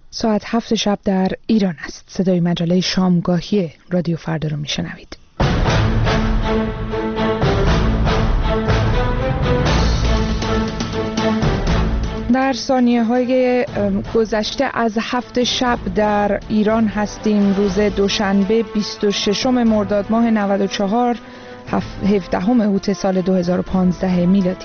ساعت 7 شب در ایران است. صدای مجله شامگاهی رادیو فردا رو میشنوید. در ثانیه‌های گذشته از 7 شب در ایران هستیم. روز دوشنبه 26 مرداد ماه 94 17 اوت سال 2015 میلادی.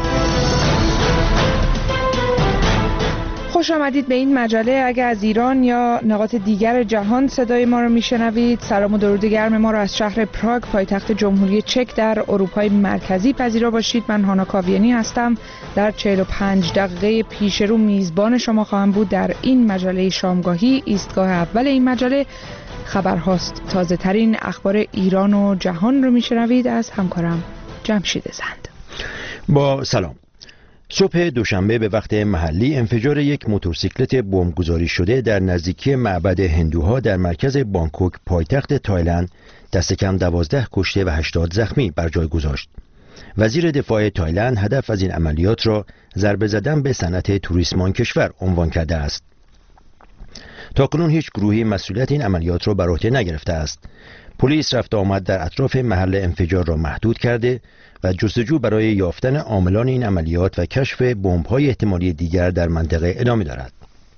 خوش آمدید به این مجله. اگر از ایران یا نقاط دیگر جهان صدای ما رو میشنوید، سلام و درود گرم ما رو از شهر پراگ پایتخت جمهوری چک در اروپای مرکزی پذیرا باشید. من هانا کاویانی هستم. در 45 دقیقه پیش رو میزبان شما خواهم بود در این مجله شامگاهی. ایستگاه اول این مجله خبرهاست. تازه ترین اخبار ایران و جهان رو میشنوید از همکارم جمشید زند. با سلام. صبح دوشنبه به وقت محلی انفجار یک موتورسیکلت بمبگذاری شده در نزدیکی معبد هندوها در مرکز بانکوک پایتخت تایلند دست کم 12 کشته و 80 زخمی بر جای گذاشت. وزیر دفاع تایلند هدف از این عملیات را ضربه زدن به صنعت توریسم آن کشور عنوان کرده است. تاکنون هیچ گروهی مسئولیت این عملیات را بر عهده نگرفته است. پلیس رفت آمد در اطراف محل انفجار را محدود کرده و جستجو برای یافتن عاملان این عملیات و کشف بمب‌های احتمالی دیگر در منطقه ادامه دارد.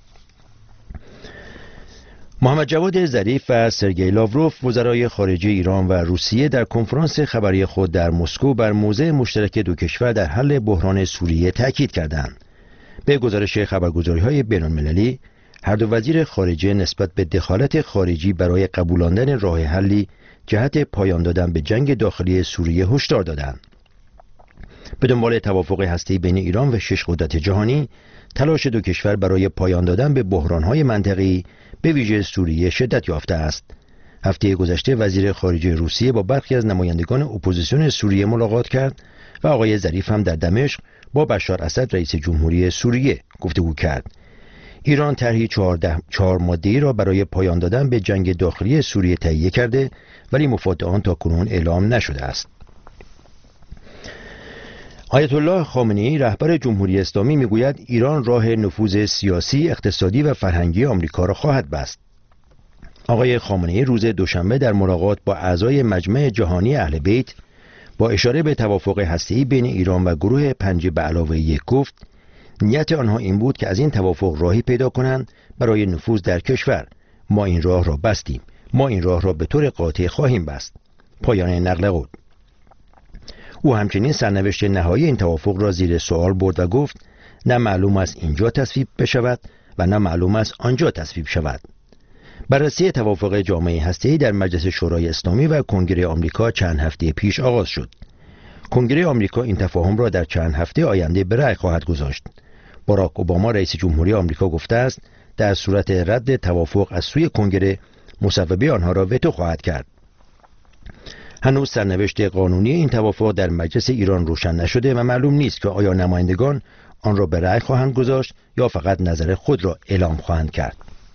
محمد جواد ظریف و سرگئی لاوروف وزرای خارجه ایران و روسیه در کنفرانس خبری خود در مسکو بر موضع مشترک دو کشور در حل بحران سوریه تاکید کردند. به گزارش خبرگزاری‌های بین‌المللی، هر دو وزیر خارجه نسبت به دخالت خارجی برای قبولاندن راه حلی جهت پایان دادن به جنگ داخلی سوریه هشدار دادند. به دنبال توافق هسته‌ای بین ایران و 6 قدرت جهانی، تلاش دو کشور برای پایان دادن به بحران‌های منطقه‌ای به ویژه سوریه شدت یافته است. هفته گذشته وزیر خارجه روسیه با برخی از نمایندگان اپوزیسیون سوریه ملاقات کرد و آقای ظریف هم در دمشق با بشار اسد رئیس جمهوری سوریه گفتگو کرد. ایران طرحی 4 ماده‌ای را برای پایان دادن به جنگ داخلی سوریه تهیه کرده، ولی مفاد آن تاکنون اعلام نشده است. آیت الله خامنه‌ای رهبر جمهوری اسلامی میگوید ایران راه نفوذ سیاسی، اقتصادی و فرهنگی آمریکا را خواهد بست. آقای خامنه‌ای روز دوشنبه در ملاقات با اعضای مجمع جهانی اهل بیت با اشاره به توافق هسته‌ای بین ایران و گروه 5+1 گفت نیت آنها این بود که از این توافق راهی پیدا کنند برای نفوذ در کشور. ما این راه را بستیم. ما این راه را به طور قاطع خواهیم بست. پایان نقل قول. او همچنین سرنوشت نهایی این توافق را زیر سوال برد و گفت نه معلوم است اینجا تصویب بشود و نه معلوم است آنجا تصویب شود. بررسی توافق جامعه هسته‌ای در مجلس شورای اسلامی و کنگره آمریکا چند هفته پیش آغاز شد. کنگره آمریکا این تفاهم را در چند هفته آینده به رأی خواهد گذاشت. باراک اوباما رئیس جمهوری آمریکا گفته است در صورت رد توافق از سوی کنگره مصوبه آنها را وتو خواهد کرد. هنوز سرنوشت قانونی این توافق در مجلس ایران روشن نشده و معلوم نیست که آیا نمایندگان آن را به رأی خواهند گذاشت یا فقط نظر خود را اعلام خواهند کرد.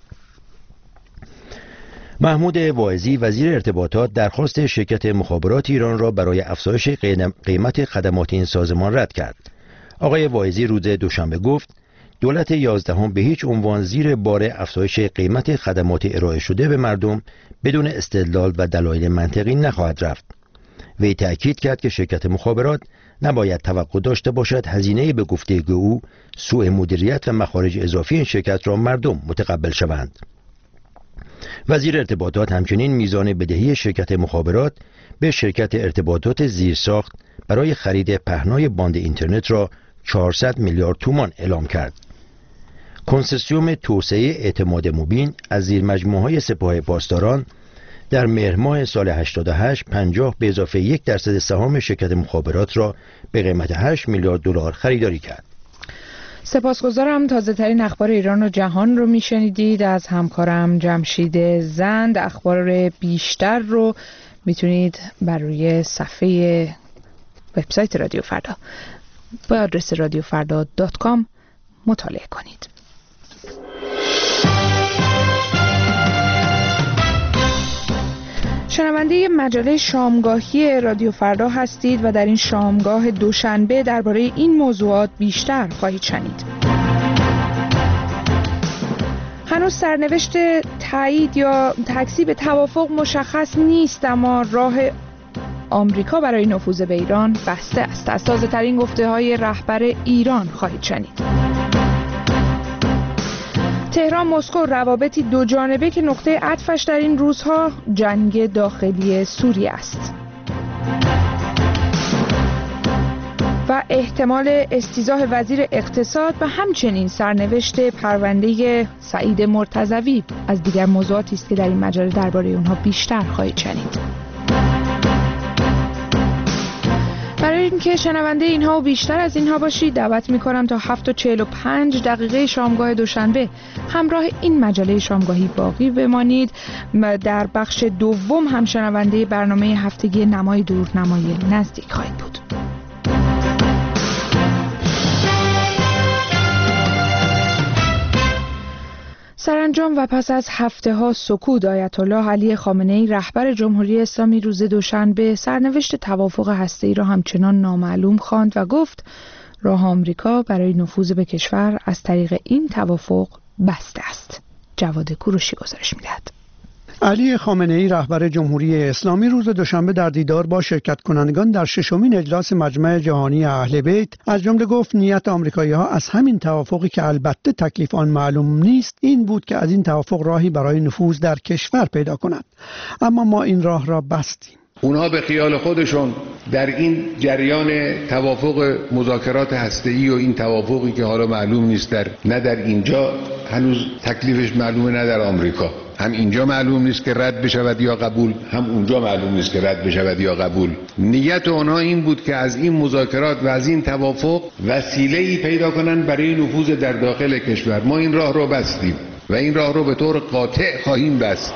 محمود واعظی وزیر ارتباطات درخواست شرکت مخابرات ایران را برای افزایش قیمت خدمات این سازمان رد کرد. آقای واعظی روز دوشنبه گفت دولت 11 به هیچ عنوان زیر بار افزایش قیمت خدمات ارائه شده به مردم بدون استدلال و دلایل منطقی نخواهد رفت. وی تأکید کرد که شرکت مخابرات نباید توقع داشته باشد هزینه به گفته او سوء مدیریت و مخارج اضافی این شرکت را مردم متقبل شوند. وزیر ارتباطات همچنین میزان بدهی شرکت مخابرات به شرکت ارتباطات زیرساخت برای خرید پهنای باند اینترنت را 400 میلیارد تومان اعلام کرد. کنسرسیوم توسعه اعتماد مبین از زیرمجموعه‌های سپاه پاسداران در مهر ماه سال 88 50 به اضافه 1% سهام شرکت مخابرات را به قیمت 8 میلیارد دلار خریداری کرد. سپاسگزارم. تازه ترین اخبار ایران و جهان رو میشنیدید از همکارم جمشید زند. اخبار بیشتر رو میتونید بر روی صفحه وبسایت رادیو فردا با آدرس radiofarda.com مطالعه کنید. شنونده مجله شامگاهی رادیو فردا هستید و در این شامگاه دوشنبه درباره این موضوعات بیشتر خواهید شنید. هنوز سرنوشت تایید یا تکذیب توافق مشخص نیست، اما راه آمریکا برای نفوذ به ایران بسته است. از تازه‌ترین گفته‌های رهبر ایران خواهید شنید. تهران مسکو روابطی دو جانبه که نقطه عطفش در این روزها جنگ داخلی سوریه است و احتمال استیضاح وزیر اقتصاد و همچنین سرنوشت پرونده سعید مرتضوی از دیگر موضوعاتی است که در این مجله درباره اونها بیشتر خواهید شنید. برای اینکه شنونده اینها و بیشتر از اینها باشید دعوت می‌کنم تا 7:45 شامگاه دوشنبه همراه این مجله شامگاهی باقی بمانید. در بخش دوم هم شنونده برنامه هفتگی نمای دور نمای نزدیک خواهید بود. سرانجام و پس از هفته‌ها سکوت، آیت الله علی خامنه‌ای رهبر جمهوری اسلامی روز دوشنبه سرنوشت توافق هسته‌ای را همچنان نامعلوم خواند و گفت راه آمریکا برای نفوذ به کشور از طریق این توافق بسته است. جواد کوروشی گزارش می‌دهد. علی خامنه‌ای رهبر جمهوری اسلامی روز دوشنبه در دیدار با شرکت کنندگان در ششمین اجلاس مجمع جهانی اهل بیت از جمله گفت نیت آمریکایی‌ها از همین توافقی که البته تکلیف آن معلوم نیست این بود که از این توافق راهی برای نفوذ در کشور پیدا کنند، اما ما این راه را بستیم. اونها به خیال خودشون در این جریان توافق مذاکرات هسته‌ای و این توافقی که حالا معلوم نیست نه در اینجا هنوز تکلیفش معلومه، نه در آمریکا، هم اینجا معلوم نیست که رد بشود یا قبول، هم اونجا معلوم نیست که رد بشود یا قبول. نیت اونها این بود که از این مذاکرات و از این توافق وسیله‌ای پیدا کنن برای نفوذ در داخل کشور. ما این راه رو بستیم و این راه رو به طور قاطع خواهیم بست.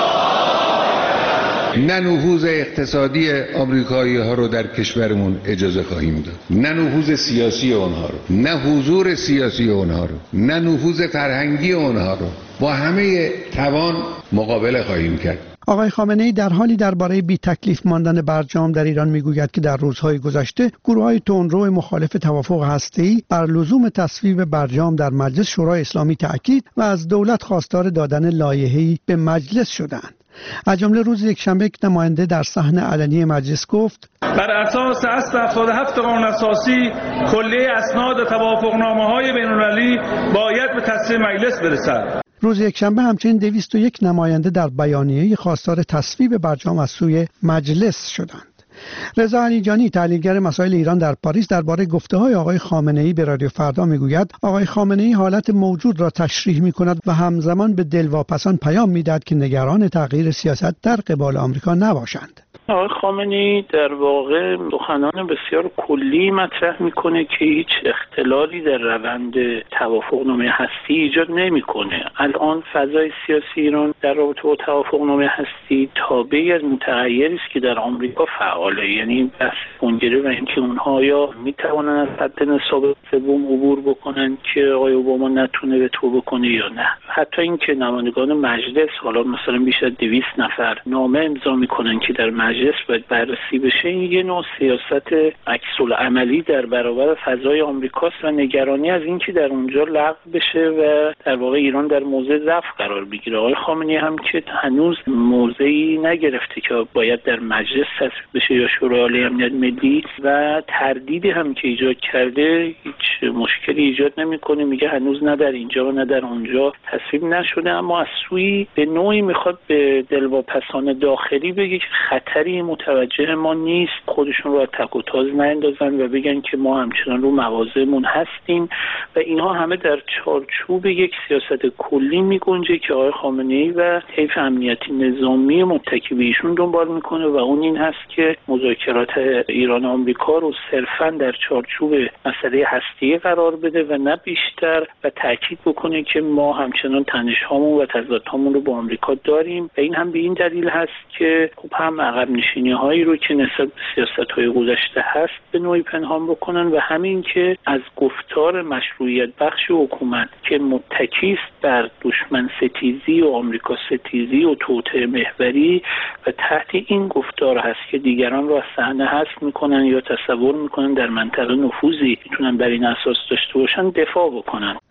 نه نفوذ اقتصادی آمریکایی ها رو در کشورمون اجازه خواهیم داد، نه نفوذ سیاسی اونها رو، نه حضور سیاسی اونها رو، نه نفوذ فرهنگی اونها رو. با همه توان مقابله خواهیم کرد. آقای خامنه‌ای در حالی درباره بی تکلیف ماندن برجام در ایران میگوید که در روزهای گذشته گروه‌های تندرو مخالف توافق هسته‌ای بر لزوم تصویب برجام در مجلس شورای اسلامی تأکید و از دولت خواستار دادن لایحه‌ای به مجلس شدند. از جمله روز یکشنبه یک نماینده در صحن علنی مجلس گفت بر اساس اصل 77 قانون اساسی کلیه اسناد توافقنامه‌های بین‌المللی باید به تصویب مجلس برسد. روز یکشنبه همچنین 201 نماینده در بیانیه‌ای خواستار تصویب برجام از سوی مجلس شدند. رضا علیجانی تحلیلگر مسائل ایران در پاریس درباره گفته‌های آقای خامنه‌ای به رادیو فردا میگوید آقای خامنه‌ای حالت موجود را تشریح می‌کند و همزمان به دلواپسان پیام می‌دهد که نگران تغییر سیاست در قبال آمریکا نباشند. آقای خامنه‌ای در واقع سخنان بسیار کلی مطرح میکنه که هیچ اختلالی در روند توافقنامه هستی ایجاد نمیکنه. الان فضای سیاسی ایران در رابطه با توافقنامه هستی تابعی از متغیری است که در آمریکا فعاله، یعنی بحث کنگره و اینکه اونها یا میتوانن از حد نصاب سوم عبور بکنن که آقای اوباما نتونه وتو بکنه یا نه. حتی اینکه نمایندگان مجلس حالا مثلا بیش از 200 نفر نامه امضا میکنن که در مجلس باید بررسی بشه، این یه نوع سیاست عکس‌العملی در برابر فضای آمریکاست و نگرانی از اینکه در اونجا لغو بشه و در واقع ایران در موضع ضعف قرار بگیره. آقای خامنه‌ای هم که هنوز موضعی نگرفته که باید در مجلس تصویب بشه یا شورای عالی امنیت ملی و تردیدی هم که ایجاد کرده هیچ مشکلی ایجاد نمی‌کنه، میگه هنوز نه در اینجا و نه در اونجا تصویب نشده، اما از سوی به نوعی میخواد به دلواپسان داخلی بگه که خطری متوجه ما نیست، خودشون رو از تک و تاز نندازن و بگن که ما همچنان رو مواضعمون هستیم و اینها همه در چارچوب یک سیاست کلی میگنجه که آقای خامنه‌ای و حیف امنیتی نظامی متکی به ایشون دنبال میکنه و اون این هست که مذاکرات ایران و آمریکا رو صرفاً در چارچوب مسئله هسته‌ای قرار بده و نه بیشتر و تاکید بکنه که ما همچنان تنش‌هامون و تضادهامون رو با آمریکا داریم و این هم به این دلیل هست که خب هم عقب نشینی‌هایی رو که نسبت به سیاست‌های گذشته هست به نوعی پنهان بکنن و همین که از گفتار مشروعیت بخش حکومت که متکی است بر دشمن ستیزی و آمریکا ستیزی و توطئه محوری و تحت این گفتار هست که دیگران رو از صحنه حذف میکنن یا تصور میکنن در منطقه نفوذی میتونن بر این اساس داشته باشن دفاع بکنن.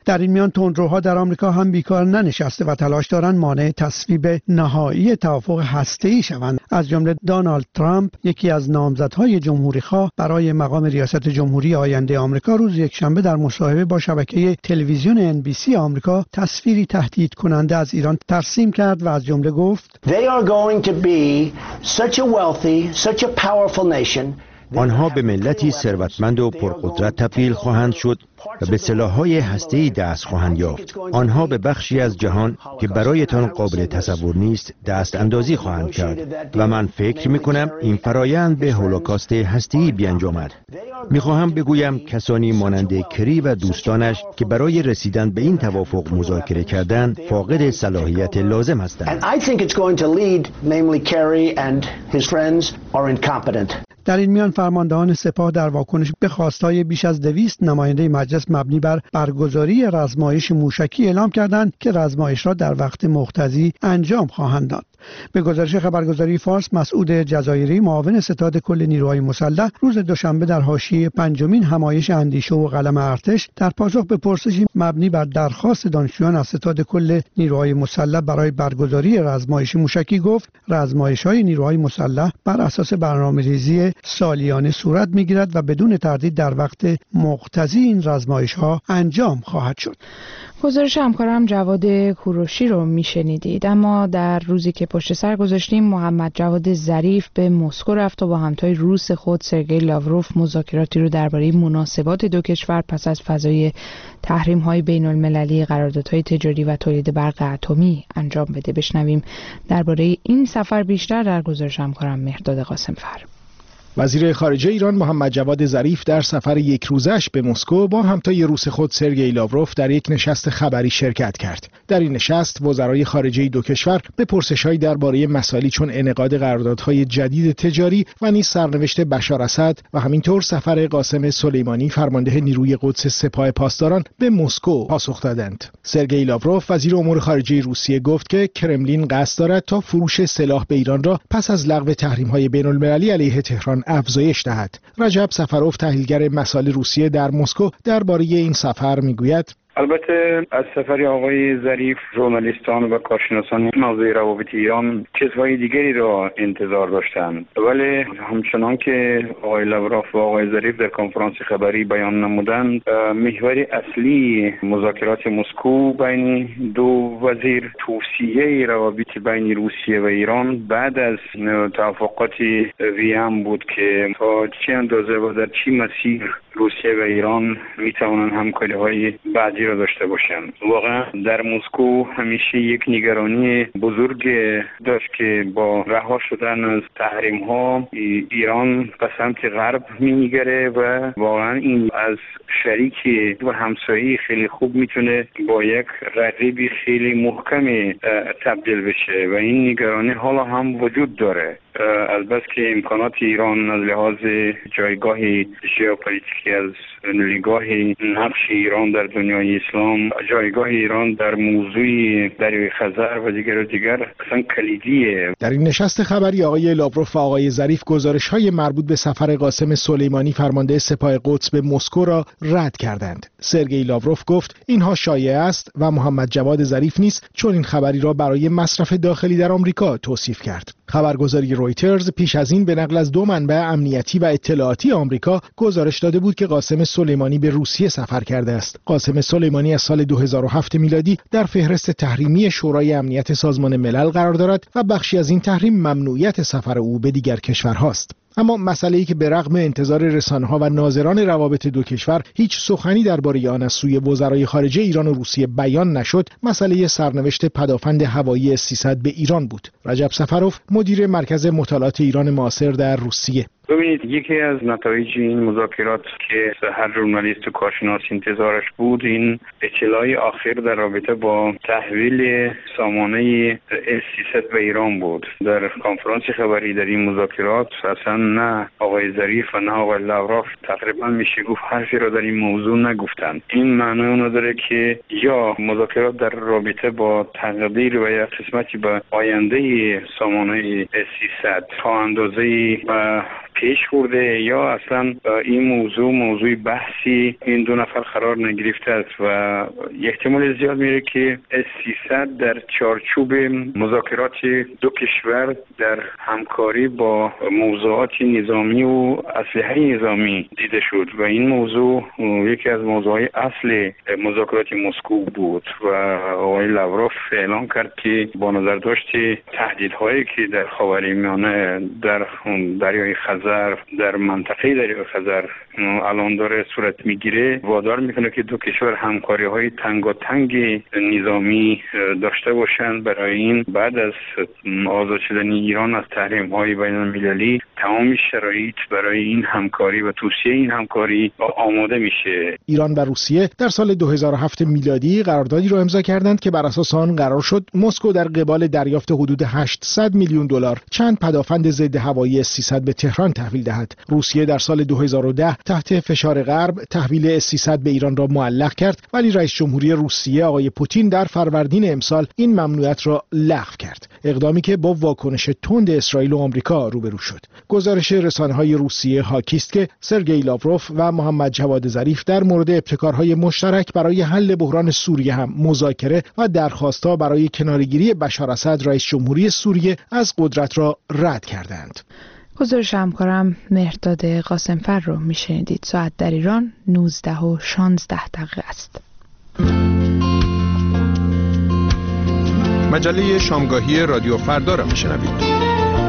در این میان تندروها در آمریکا هم بیکار ننشسته و تلاش دارند مانع تصویب نهایی توافق هسته‌ای شوند. از جمله دونالد ترامپ، یکی از نامزدهای جمهوری‌خواه برای مقام ریاست جمهوری آینده آمریکا، روز یکشنبه در مصاحبه با شبکه تلویزیون NBC آمریکا تصویری تهدید کننده از ایران ترسیم کرد و از جمله گفت: آنها به ملتی ثروتمند و پرقدرت تبدیل خواهند شد و به سلاح‌های هسته‌ای دست خواهند یافت. آنها به بخشی از جهان که برایتان قابل تصور نیست دست اندازی خواهند کرد و من فکر می‌کنم این فرایند به هولوکاست هسته‌ای بیانجامد. می‌خواهم بگویم کسانی مانند کری و دوستانش که برای رسیدن به این توافق مذاکره کردند فاقد صلاحیت لازم هستند. در این میان فرماندهان سپاه در واکنش به خواستهای بیش از 200 نماینده مجلس مبنی بر برگزاری رزمایش موشکی اعلام کردند که رزمایش را در وقت مقتضی انجام خواهند داد. به گزارش خبرگزاری فارس، مسعود جزایری، معاون ستاد کل نیروهای مسلح، روز دوشنبه در حاشیه پنجمین همایش اندیشه و قلم ارتش در پاسخ به پرسشی مبنی بر درخواست دانشجویان از ستاد کل نیروهای مسلح برای برگزاری رزمایش موشکی گفت: رزمایش‌های نیروهای مسلح بر اساس برنامه‌ریزی سالیانه صورت می‌گیرد و بدون تردید در وقت مقتضی این رزمایش‌ها انجام خواهد شد. گزارش همکارم جواد کوروشی رو میشنیدید. اما در روزی که پشت سر گذاشتیم، محمد جواد ظریف به مسکو رفت و با همتای روس خود سرگئی لاوروف مذاکراتی رو درباره مناسبات دو کشور پس از فضای تحریم‌های بین‌المللی، قراردادهای تجاری و تولید برق اتمی انجام بده. بشنویم درباره این سفر بیشتر در گزارش همکارم مهرداد قاسم‌فر. وزیر خارجه ایران محمد جواد ظریف در سفر یک روزش به مسکو با همتای روس خود سرگئی لاوروف در یک نشست خبری شرکت کرد. در این نشست وزرای خارجه دو کشور به پرسش‌های درباره مسائلی چون انعقاد قراردادهای جدید تجاری و نیز سرنوشت بشار اسد و همینطور سفر قاسم سلیمانی فرمانده نیروی قدس سپاه پاسداران به مسکو پاسخ دادند. سرگئی لاوروف وزیر امور خارجه روسیه گفت که کرملین قصد دارد تا فروش سلاح به ایران را پس از لغو تحریم‌های بین‌المللی علیه تهران افزایش دهد. رجب سفروف، تحلیلگر مسائل روسیه در مسکو، درباره این سفر میگوید: البته از سفر آقای ظریف ژورنالیستان و کارشناسان موضوع روابط ایران چیزهای دیگری را انتظار داشتند، ولی همچنان که آقای لاوروف و آقای ظریف در کنفرانس خبری بیان نمودند، محور اصلی مذاکرات مسکو بین دو وزیر توسعه روابط بین روسیه و ایران بعد از توافقات وین بود که تا چه اندازه و در چه مسیر روسیه و ایران میتوانند همکاری‌های بعدی را داشته باشند. واقعا در مسکو همیشه یک نگرانی بزرگ داشت که با رها شدن از تحریم‌ها ایران به سمت غرب می‌گره و واقعا این از شریک و همسایه خیلی خوب میتونه با یک رقیب خیلی محکم تبدیل بشه و این نگرانی حالا هم وجود داره. البته که امکانات ایران از لحاظ جایگاه ژئوپلیتیکی، از نگاه نقش ایران در دنیای اسلام، جایگاه ایران در موضوع دریای خزر و دیگر اصلا کلیدیه. در این نشست خبری آقای لاوروف و آقای ظریف گزارش‌های مربوط به سفر قاسم سلیمانی فرمانده سپاه قدس به مسکو را رد کردند. سرگئی لاوروف گفت اینها شایعه است و محمد جواد ظریف نیست، چون این خبری را برای مصرف داخلی در آمریکا توصیف کرد. خبرگزاری رویترز پیش از این به نقل از دو منبع امنیتی و اطلاعاتی آمریکا گزارش داده بود که قاسم سلیمانی به روسیه سفر کرده است. قاسم سلیمانی از سال 2007 میلادی در فهرست تحریمی شورای امنیت سازمان ملل قرار دارد و بخشی از این تحریم ممنوعیت سفر او به دیگر کشورهاست. اما مسئله‌ای که به رغم انتظار رسانه‌ها و ناظران روابط دو کشور هیچ سخنی درباره آن از سوی وزرای خارجه ایران و روسیه بیان نشد، مسئله سرنوشت پدافند هوایی S-300 به ایران بود. رجب سفروف، مدیر مرکز مطالعات ایران معاصر در روسیه: ببینید، یکی از نتایج این مذاکرات که هر ژورنالیست و کارشناس انتظارش بود، این اطلاع آخر در رابطه با تحویل سامانه S-300 به ایران بود. در کنفرانس خبری در این مذاکرات اصلا نه آقای ظریف و نه آقای لاوروف تقریبا میشه گفت حرفی را در این موضوع نگفتند. این معنی اون داره که یا مذاکرات در رابطه با تقدیر و یا قسمتی به آینده سامانه S-300 تا اندازه‌ای پیش خورده یا اصلا این موضوع بحثی این دو نفر قرار نگرفته است و احتمال زیاد میره که S-300 در چارچوب مذاکرات دو کشور در همکاری با موضوعات نظامی و اسلحه نظامی دیده شد و این موضوع یکی از موضوعات اصل مذاکرات مسکو بود و آقای لاوروف اعلام کرد که با نظر داشت تهدیدهایی که در خاورمیانه در دریای خزر در منطقه دریای خزر الان داره صورت میگیره وادار میکنه که دو کشور همکاری‌های تنگاتنگ نظامی داشته باشند. برای این بعد از آزاد شدن ایران از تحریم‌های بین‌المللی تمام شرایط برای این همکاری و توسعه این همکاری آماده میشه. ایران و روسیه در سال 2007 میلادی قراردادی را امضا کردند که بر اساس آن قرار شد مسکو در قبال دریافت حدود 800 میلیون دلار چند پدافند ضد هوایی S-300 به تهران تحویل دهد. روسیه در سال 2010 تحت فشار غرب تحویل S-300 به ایران را معلق کرد، ولی رئیس جمهوری روسیه آقای پوتین در فروردین امسال این ممنوعیت را لغو کرد، اقدامی که با واکنش تند اسرائیل و آمریکا روبرو شد. گزارش رسانه‌های روسیه حاکی است که سرگئی لاوروف و محمد جواد ظریف در مورد ابتکارهای مشترک برای حل بحران سوریه هم مذاکره و درخواست‌ها برای کناره‌گیری بشار اسد رئیس جمهوری سوریه از قدرت را رد کردند. گزارش همکارم مهرداد قاسمفر رو میشنیدید. ساعت در ایران 19:16 است. مجله شامگاهی رادیو فردا را میشنوید.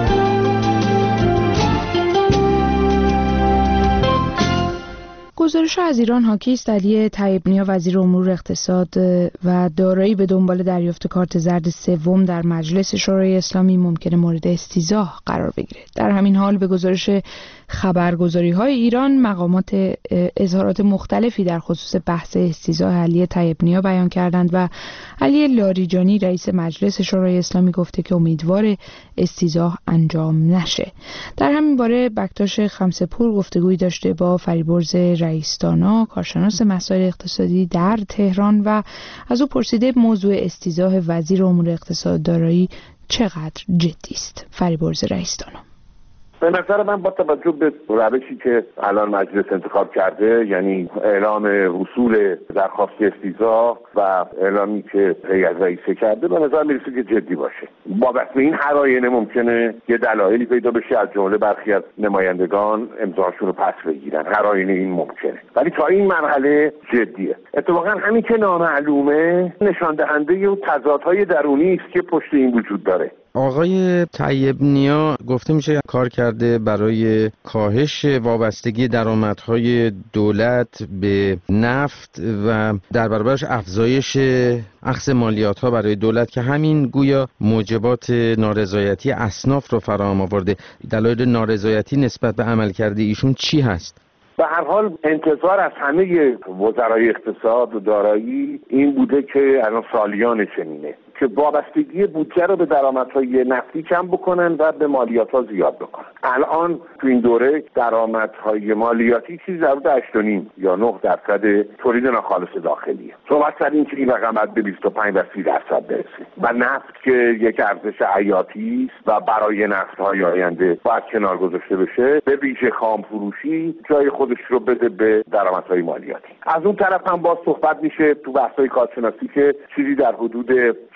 گزارش از ایران حاکی است. علی طیب‌نیا وزیر امور اقتصاد و دارایی به دنبال دریافت کارت زرد سوم در مجلس شورای اسلامی ممکنه مورد استیضاح قرار بگیره. در همین حال به گزارش خبرگزاری‌های ایران مقامات اظهارات مختلفی در خصوص بحث استیضاح علی طیب‌نیا بیان کردند و علی لاریجانی رئیس مجلس شورای اسلامی گفته که امیدوار استیضاح انجام نشه. در همین باره بکتاش خمسه‌پور گفتگویی داشته با فریبرز رئیس‌دانا کارشناس مسائل اقتصادی در تهران و از او پرسیده موضوع استیضاح وزیر امور اقتصاد دارایی چقدر جدی است. فریبرز رئیس‌دانا: به نظر من با توجه به روشی که الان مجلس انتخاب کرده، یعنی اعلام وصول درخواست استیضاح و اعلامی که هیئت رئیسه کرده، به نظر میرسه که جدی باشه. بابت به این هراینه ممکنه یه دلایلی پیدا بشه، از جمله برخی از نمایندگان امضاشون رو پس بگیرن. هراینه این ممکنه، ولی تا این مرحله جدیه. اتفاقا همین که نامعلومه نشان دهنده تضادهای درونی است که پشت این وجود داره. آقای طیب‌نیا گفته میشه کار کرده برای کاهش وابستگی درآمدهای دولت به نفت و در برابرش افزایش اخذ مالیات‌ها برای دولت که همین گویا موجبات نارضایتی اصناف رو فراهم آورده. دلایل نارضایتی نسبت به عملکرد ایشون چی هست؟ به هر حال انتظار از همه وزرای اقتصاد و دارایی این بوده که الان سالیان چنینه که وابستگی بودجه رو به درآمدهای نفتی کم بکنن و به مالیات‌ها زیاد بکنن. الان تو این دوره درآمدهای مالیاتی چیزی در حدود 8.5 یا 9% تولید ناخالص داخلیه. صحبت کردیم که این رقم به 25 و 30% برسه و نفت که یک ارزش حیاتی است و برای نفت‌های آینده باید کنار گذاشته بشه، به ویژه خام فروشی جای خودش رو بده به درآمدهای مالیاتی. از اون طرف هم باز صحبت میشه تو بحث‌های کارشناسی که چیزی در حدود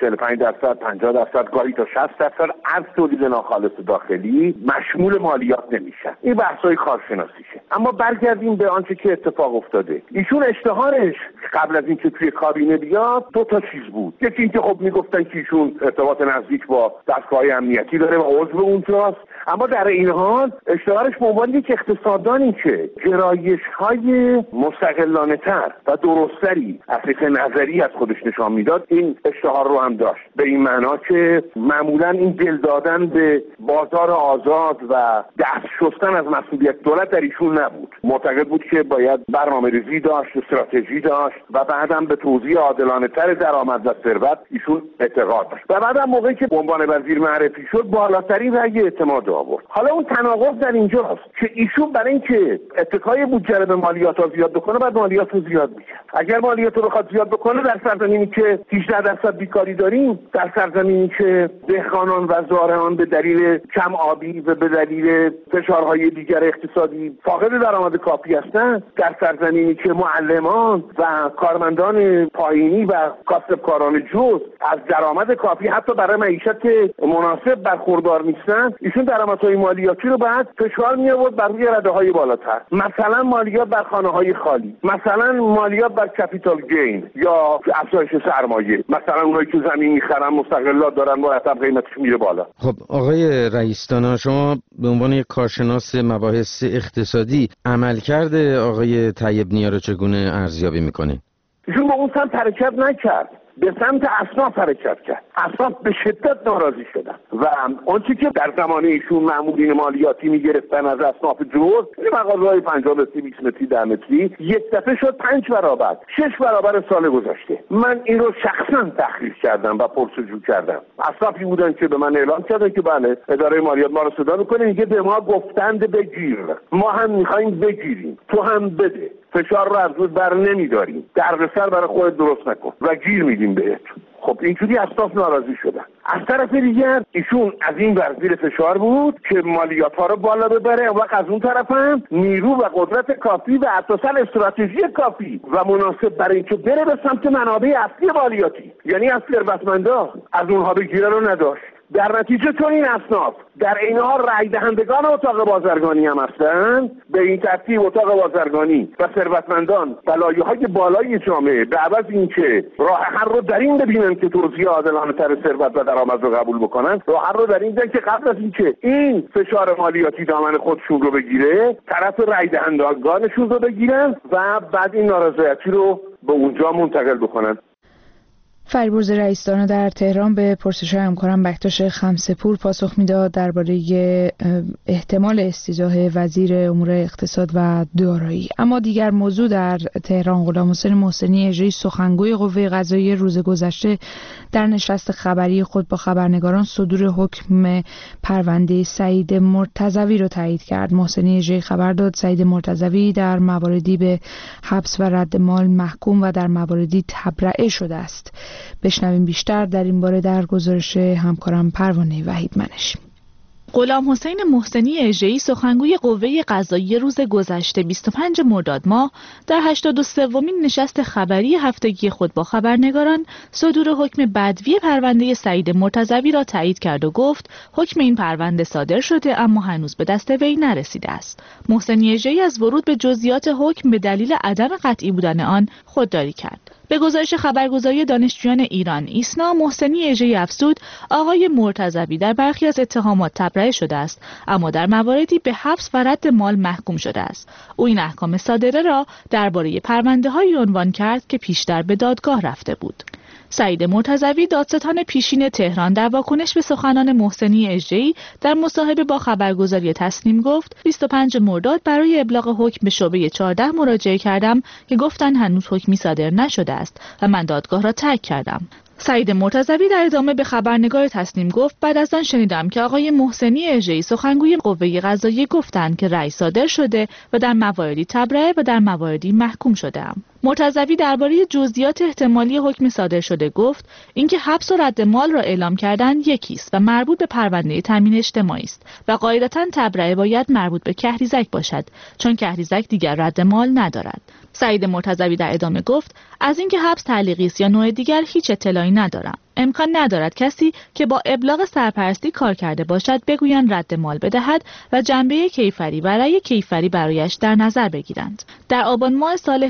45%، 50%، گاهی تا 60% از تولید ناخالص داخلی مشمول مالیات نمیشن. این بحث‌های کارشناسیشه. اما برگردیم به آنچه که اتفاق افتاده. ایشون اشتهارش قبل از اینکه توی کابینه بیاد دو تا چیز بود. یکی اینکه خب میگفتن که ایشون ارتباط نزدیک با دستگاه امنیتی داره و عضو اونجاست، اما در این حال اشتهارش به عنوان یک اقتصاددانی که گرایش‌های مستقلانه‌تر و درستری از حیث نظری از خودش نشان میداد، این اشتهار رو هم داشت. به این معنا که معمولا این دل دادن به بازار آزاد و دست شستن از مسئولیت دولت در ایشون نبود. معتقد بود که باید برنامه‌ریزی داشت، استراتژی داشت و بعدم به توزیع عادلانه‌تر درآمد و ثروت ایشون اعتقاد داشت. و بعدم موقعی که به عنوان وزیر معرفی شد بالاترین رأی اعتماد آورد. حالا اون تناقض در اینجاست که ایشون برای اینکه اتکای بودجه رو به مالیات‌ها زیاد بکنه بعد مالیات رو زیاد می‌کنه. اگر مالیات رو بخواد زیاد بکنه در سرزمینی که 18% بیکاری داریم داریم در سرزمینی که دهقانان و زارعان به دلیل کم آبی و به دلیل فشارهای دیگر اقتصادی فاقد درآمد کافی هستند، در سرزمینی که معلمان و کارمندان پایینی و کسبکاران جز از درآمد کافی حتی برای معیشت مناسب برخوردار نیستند، ایشون درآمدهای مالیاتی رو بعد فشار می آورد بر روی رده‌های بالاتر، مثلا مالیات بر خانه‌های خالی، مثلا مالیات بر کپیتال گین یا افزایش سرمایه، مثلا اونایی که زمین می‌خرن مستقلات دارن مرتب قیمتش میره بالا. خب آقای رئیس دانا، شما به عنوان یک کارشناس مباحث اقتصادی عملکرد آقای طیب نیا رو چگونه ارزیابی می‌کنید؟ ایشون به اون سمت حرکت نکرد، به سمت اصناف حرکت کرد. اصناف به شدت ناراضی شدن و آنچه که در زمان ایشون مامورین مالیاتی میگرفتن از اصناف جز، این مغازه‌های 50 متری 20 متری 10 متری، یک دفعه شد 5 برابر 6 برابر سال گذشته. من این رو شخصا تحقیق کردم و پرسجو کردم. اصنافی بودن که به من اعلام کردن که بله اداره مالیات ما رو صدا میکنه، میگه به ما گفتند بگیر، ما هم میخوایم بگیریم، تو هم بده، فشار رو از روز بر نمیداریم، دردسر برای خودت درست نکن و گیر میدیم بهت. خب اینجوری اصناف ناراضی شدن. از طرف دیگر ایشون از این وزیر فشار بود که مالیات ها رو بالا ببره، و از اون طرف هم نیرو و قدرت کافی و اساساً استراتژی کافی و مناسب برای اینکه بره به سمت منابع اصلی مالیاتی، یعنی از ثروتمندا، از اونها بگیره رو نداشت. در نتیجه چون این اصناف در این حال رای دهندگان اتاق بازرگانی هم هستند، به این ترتیب اتاق بازرگانی و ثروتمندان و لایه‌های بالای جامعه به عوض اینکه راه حل رو در این ببینن که توزیع عادلانه تر ثروت و درآمد رو قبول بکنن، راه حل رو در این دیدن که قبل از اینکه این فشار مالیاتی دامن خودشون رو بگیره، طرف رای دهندگانشون رو بگیرن و بعد این نارضایتی رو به اونجا منتقل بکنن. فریبرز رئیس دانا در تهران به پرسش همکارم بکتاش خمسه‌پور پاسخ میداد درباره احتمال استیضاح وزیر امور اقتصاد و دارایی. اما دیگر موضوع در تهران، غلامحسین محسنی اژه‌ای سخنگوی قوه قضاییه روز گذشته در نشست خبری خود با خبرنگاران صدور حکم پرونده سعید مرتضوی را تایید کرد. محسنی اژه‌ای خبر داد سعید مرتضوی در مواردی به حبس و رد مال محکوم و در مواردی تبرئه شده است. بشنویم بیشتر در این باره در گزارش همکارم پروانه وحید منشی. غلامحسین محسنی اژه‌ای سخنگوی قوه قضاییه روز گذشته 25 مرداد ماه در 83مین نشست خبری هفتگی خود با خبرنگاران صدور حکم بدوی پرونده سعید مرتضوی را تایید کرد و گفت حکم این پرونده صادر شده اما هنوز به دست وی نرسیده است. محسنی اژه‌ای از ورود به جزئیات حکم به دلیل عدم قطعی بودن آن خودداری کرد. به گزارش خبرگزاری دانشجویان ایران ایسنا، محسنی اژه‌ای افزود آقای مرتضوی در برخی از اتهامات تبرئه شده است اما در مواردی به حبس و رد مال محکوم شده است. او این احکام صادره را درباره پرونده‌هایی عنوان کرد که پیشتر به دادگاه رفته بود. سعید مرتضوی دادستان پیشین تهران در واکنش به سخنان محسنی اژه‌ای در مصاحبه با خبرگزاری تصنیم گفت 25 مرداد برای ابلاغ حکم به شعبه 14 مراجعه کردم که گفتند هنوز حکمی صادر نشده است و من دادگاه را ترک کردم. سعید مرتضوی در ادامه به خبرنگار تصنیم گفت بعد از آن شنیدم که آقای محسنی اژه‌ای سخنگوی قوه قضاییه گفتند که رأی صادر شده و در مواردی تبرئه و در مواردی محکوم شده‌ام. مرتضوی درباره جزئیات احتمالی حکم صادر شده گفت اینکه حبس و رد مال را اعلام کردن یکی است و مربوط به پرونده تامین اجتماعی است و قاعدتاً تبرئه باید مربوط به کهریزک باشد چون کهریزک دیگر رد مال ندارد. سعید مرتضوی در ادامه گفت از اینکه حبس تعلیقی است یا نوع دیگر هیچ اطلاعی ندارم. امکان ندارد کسی که با ابلاغ سرپرستی کار کرده باشد بگویند رد مال بدهد و جنبه کیفری و رأی کیفری برایش در نظر بگیرند. در آبان ماه سال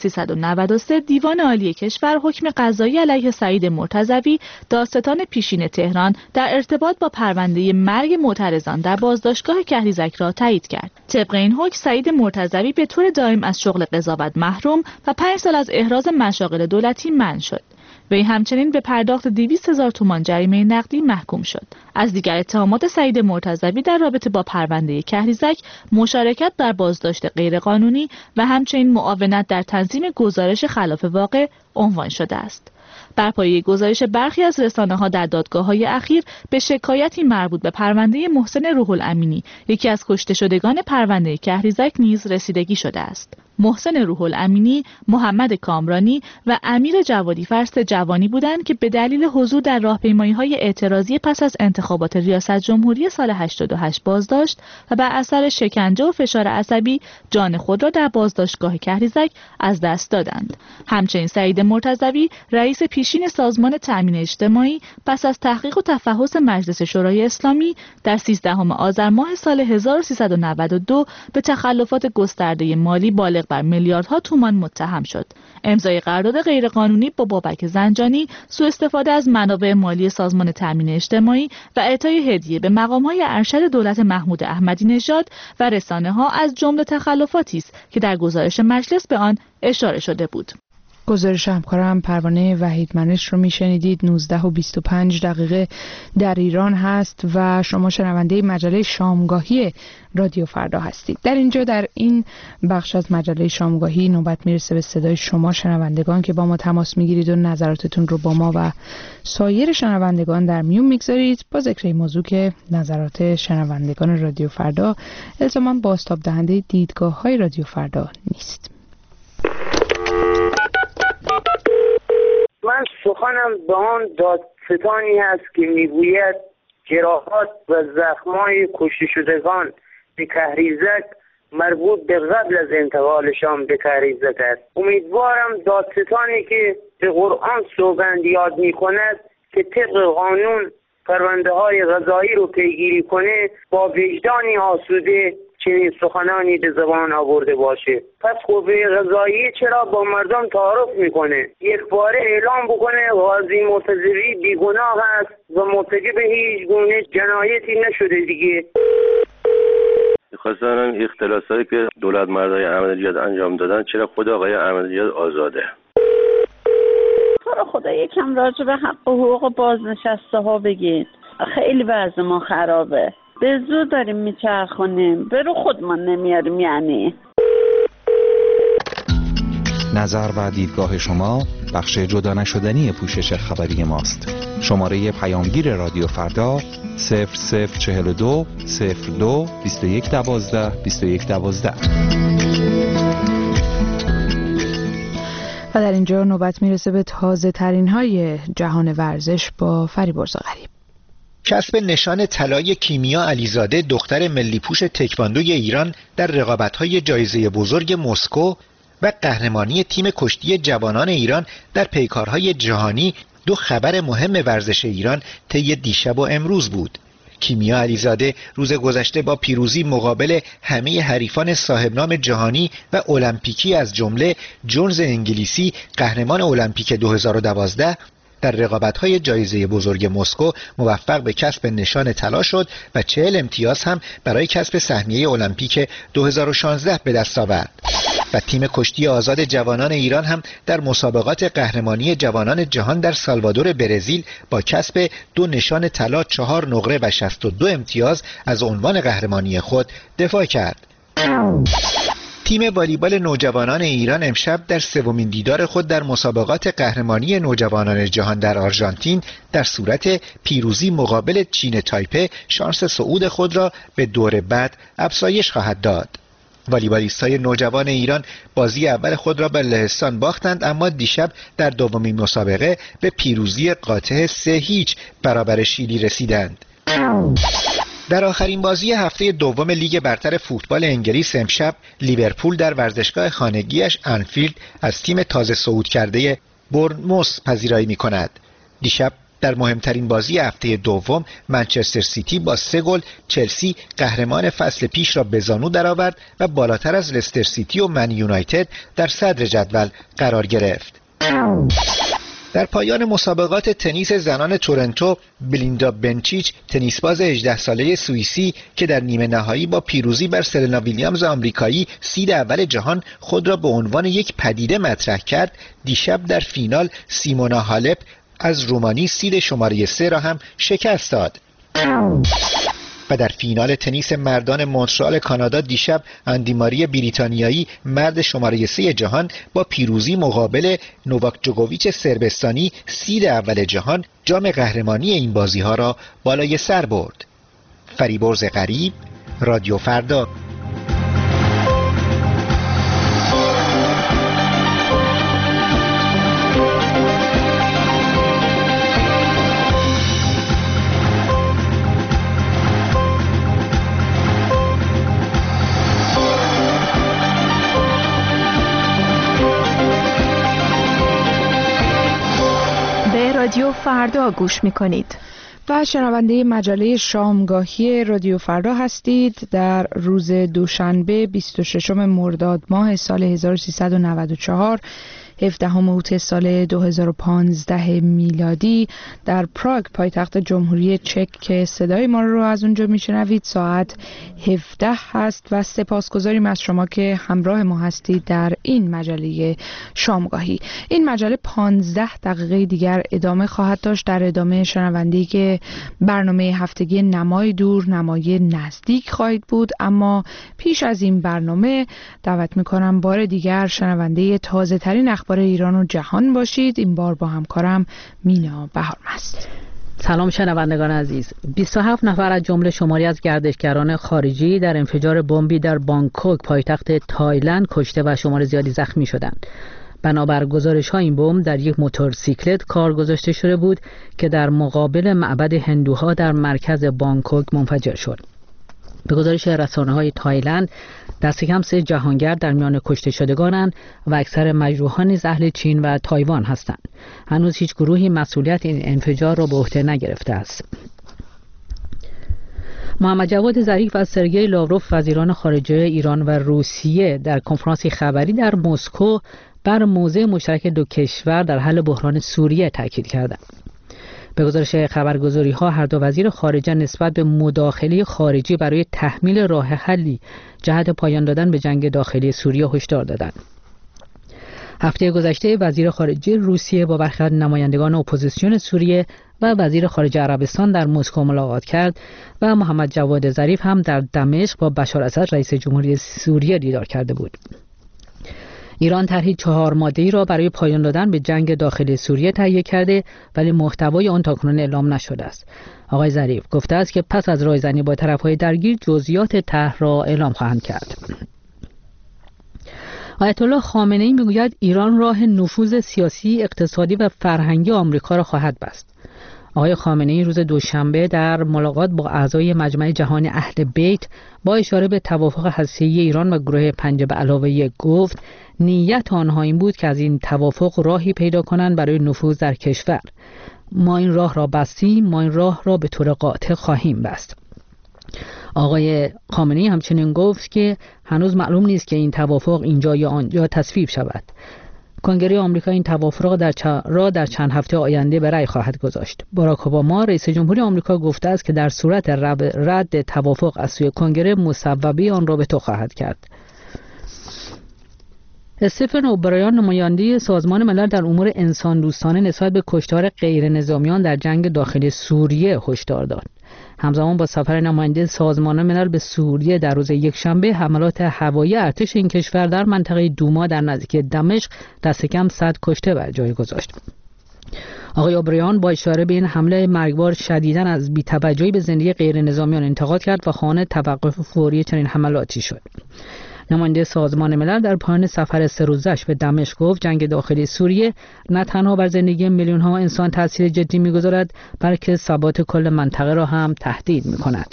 1393 دیوان عالی کشور حکم قضایی علیه سعید مرتضوی دادستان پیشین تهران در ارتباط با پرونده مرگ معترضان در بازداشتگاه کهریزک را تایید کرد. طبق این حکم سعید مرتضوی به طور دائم از شغل قضاوت محروم و 5 سال از احراز مشاغل دولتی منع شد. وی همچنین به پرداخت 200,000 تومان جریمه نقدی محکوم شد. از دیگر اتهامات سعید مرتضوی در رابطه با پرونده کهریزک مشارکت در بازداشت غیرقانونی و همچنین معاونت در تنظیم گزارش خلاف واقع عنوان شده است. بر پایه گزارش برخی از رسانه‌ها در دادگاه‌های اخیر به شکایتی مربوط به پرونده محسن روح الامینی، یکی از کشته شدگان پرونده کهریزک نیز رسیدگی شده است. محسن روح الامینی، محمد کامرانی و امیر جوادی فرس جوانی بودند که به دلیل حضور در راهپیمایی‌های اعتراضی پس از انتخابات ریاست جمهوری سال 88 بازداشت و بر اثر شکنجه و فشار عصبی جان خود را در بازداشتگاه کهریزک از دست دادند. همچنین سعید مرتضوی رئیس پیشین سازمان تأمین اجتماعی پس از تحقیق و تفحص مجلس شورای اسلامی در 13 آذر ماه سال 1392 به تخلفات گسترده مالی بالغ بر میلیاردها تومان متهم شد. امضای قرارداد غیرقانونی با بابک زنجانی، سوء استفاده از منابع مالی سازمان تأمین اجتماعی و اعطای هدیه به مقام‌های ارشد دولت محمود احمدی نژاد و رسانه‌ها از جمله تخلفاتی است که در گزارش مجلس به آن اشاره شده بود. گزارش همکارم پروانه وحیدمنش رو میشنیدید. 19:25 در ایران هست و شما شنونده مجله شامگاهی رادیو فردا هستید. در اینجا در این بخش از مجله شامگاهی نوبت میرسه به صدای شما شنوندگان که با ما تماس میگیرید و نظراتتون رو با ما و سایر شنوندگان در میون میگذارید. با ذکر این موضوع که نظرات شنوندگان رادیو فردا الزاما بازتاب دهنده دیدگاه‌های رادیو فردا نیست. من سخنم به آن دادستانی هست که میگوید جراحات و زخمای کشته شدگان به کهریزک مربوط به قبل از انتقالشان به کهریزک است. امیدوارم دادستانی که به قرآن سوگند یاد میکند که طبق قانون پرونده های قضایی رو پیگیری کنه با وجدانی آسوده چنین سخنانی به زبان آورده باشه. پس قوه قضاییه چرا با مردم تعارف میکنه؟ یک باره اعلام بکنه قاضی مرتضوی بیگناه است و مرتکب هیچ گونه جنایتی نشده دیگه. می‌خواستم اختلاسایی که دولت مردای احمدی‌نژاد انجام دادن چرا خود آقای احمدی‌نژاد آزاده؟ تو رو خدا یکم راجع به حق و حقوق بازنشسته ها بگید. خیلی وضع ما خرابه. به زور داریم میچرخونیم، برو خودمان نمیاریم. یعنی نظر و دیدگاه شما بخش جدا نشدنی پوشش خبری ماست. شماره پیامگیر رادیو فردا 0042 02 21 12 21 12. و در اینجا نوبت میرسه به تازه ترین های جهان ورزش با فریبرز غریب. کسب نشان طلای کیمیا علیزاده دختر ملی پوش تکواندوی ایران در رقابت‌های جایزه بزرگ مسکو و قهرمانی تیم کشتی جوانان ایران در پیکارهای جهانی دو خبر مهم ورزش ایران طی دیشب و امروز بود. کیمیا علیزاده روز گذشته با پیروزی مقابل همه حریفان صاحب نام جهانی و المپیکی از جمله جونز انگلیسی قهرمان المپیک 2012 در رقابت‌های جایزه بزرگ مسکو موفق به کسب نشان طلا شد و 40 امتیاز هم برای کسب سهمیه المپیک 2016 به دست آورد. و تیم کشتی آزاد جوانان ایران هم در مسابقات قهرمانی جوانان جهان در سالوادور برزیل با کسب 2 نشان طلا، 4 نقره و 62 امتیاز از عنوان قهرمانی خود دفاع کرد. تیم والیبال نوجوانان ایران امشب در سومین دیدار خود در مسابقات قهرمانی نوجوانان جهان در آرژانتین در صورت پیروزی مقابل چین تایپه شانس صعود خود را به دور بعد افزایش خواهد داد. والیبالیست‌های نوجوان ایران بازی اول خود را به لهستان باختند، اما دیشب در دومین مسابقه به پیروزی قاطع 3-0 برابر شیلی رسیدند. در آخرین بازی هفته دوم لیگ برتر فوتبال انگلیس امشب لیورپول در ورزشگاه خانگیش انفیلد از تیم تازه صعود کرده بورنموث پذیرایی می‌کند. دیشب در مهمترین بازی هفته دوم منچستر سیتی با 3 گل چلسی قهرمان فصل پیش را به زانو درآورد و بالاتر از لستر سیتی و من یونایتد در صدر جدول قرار گرفت. در پایان مسابقات تنیس زنان تورنتو، بلیندا بنچیچ تنیسباز 18 ساله سوئیسی که در نیمه نهایی با پیروزی بر سرنا ویلیامز آمریکایی سید اول جهان خود را به عنوان یک پدیده مطرح کرد، دیشب در فینال سیمونا هالپ از رومانی سید شماره 3 را هم شکست داد. و در فینال تنیس مردان مونترال کانادا دیشب اندی ماری بریتانیایی مرد شماره 3 جهان با پیروزی مقابل نوواک جوکوویچ صربستانی سید اول جهان جام قهرمانی این بازی‌ها را بالای سر برد. فریبرز غریب، رادیو فردا. فردا گوش میکنید و شنونده مجله شامگاهی رادیو فردا هستید. در روز دوشنبه 26 مرداد ماه سال 1394 17 اوت سال 2015 میلادی در پراگ پایتخت جمهوری چک که صدای ما رو از اونجا میشنوید ساعت 17 هست و سپاسگزاریم از شما که همراه ما هستید در این مجله شامگاهی. این مجله 15 دقیقه دیگر ادامه خواهد داشت. در ادامه شنونده‌ای که برنامه هفتگی نمای دور نمای نزدیک خواهید بود، اما پیش از این برنامه دعوت میکنم بار دیگر شنونده تازه ترین اخبار ایران و جهان باشید. این بار با همکارم مینا بهارمست. سلام شنوندگان عزیز. 27 نفر از جمله شماری از گردشگران خارجی در انفجار بمبی در بانکوک پایتخت تایلند کشته و شمار زیادی زخمی شدند. بنابر گزارش ها این بمب در یک موتورسیکلت کار گذاشته شده بود که در مقابل معبد هندوها در مرکز بانکوک منفجر شد. به گزارش رسانه‌های تایلند دست کم 3 جهانگرد در میان کشته شدگانند و اکثر مجروحان نیز اهل چین و تایوان هستند. هنوز هیچ گروهی مسئولیت این انفجار را به عهده نگرفته است. محمد جواد ظریف و سرگئی لاوروف وزیران خارجه ایران و روسیه در کنفرانسی خبری در مسکو بر موضع مشترک دو کشور در حل بحران سوریه تاکید کردند. به گزارش خبرگزاری‌ها هر دو وزیر خارجه نسبت به مداخله خارجی برای تحمیل راه حلی جهت پایان دادن به جنگ داخلی سوریه هشدار دادند. هفته گذشته وزیر خارجه روسیه با برخی از نمایندگان اپوزیسیون سوریه و وزیر خارجه عربستان در مسکو ملاقات کرد و محمد جواد ظریف هم در دمشق با بشار اسد رئیس جمهوری سوریه دیدار کرده بود. ایران طرحی 4 ماده‌ای را برای پایان دادن به جنگ داخلی سوریه تهیه کرده ولی محتوای آن تاکنون اعلام نشده است. آقای ظریف گفته است که پس از رایزنی با طرف‌های درگیر جزئیات طرح را اعلام خواهند کرد. آیت الله خامنه‌ای میگوید ایران راه نفوذ سیاسی، اقتصادی و فرهنگی آمریکا را خواهد بست. آقای خامنه‌ای روز دوشنبه در ملاقات با اعضای مجمع جهانی اهل بیت با اشاره به توافق هسته‌ای ایران و گروه 5 به علاوه 1 گفت نیت آنها این بود که از این توافق راهی پیدا کنند برای نفوذ در کشور. ما این راه را بستیم، ما این راه را به طور قاطع خواهیم بست. آقای خامنه‌ای همچنین گفت که هنوز معلوم نیست که این توافق اینجا یا آنجا تصویب شود. کنگره آمریکا این توافق را در چند هفته آینده به رأی خواهد گذاشت. باراک اوباما رئیس جمهوری آمریکا گفته است که در صورت رد توافق از سوی کنگره مصوبه آن را به تو خواهد کرد. استفن اوبرایان نماینده سازمان ملل در امور انسان دوستانه نسبت به کشتار غیر نظامیان در جنگ داخلی سوریه هشدار داد. همزمان با سفر نماینده سازمان ملل به سوریه در روز یکشنبه حملات هوایی ارتش این کشور در منطقه دوما در نزدیکی دمشق دست کم 100 کشته بر جای گذاشت. آقای اوبریان با اشاره به این حمله مرگبار شدیداً از بی‌توجهی به زندگی غیر نظامیان انتقاد کرد و خواهان توقف فوری چنین حملاتی شد. نماینده سازمان ملل در پایان سفر 3 روزش به دمشق گفت جنگ داخلی سوریه نه تنها بر زندگی میلیون ها انسان تاثیر جدی می‌گذارد بلکه ثبات کل منطقه را هم تهدید می‌کند.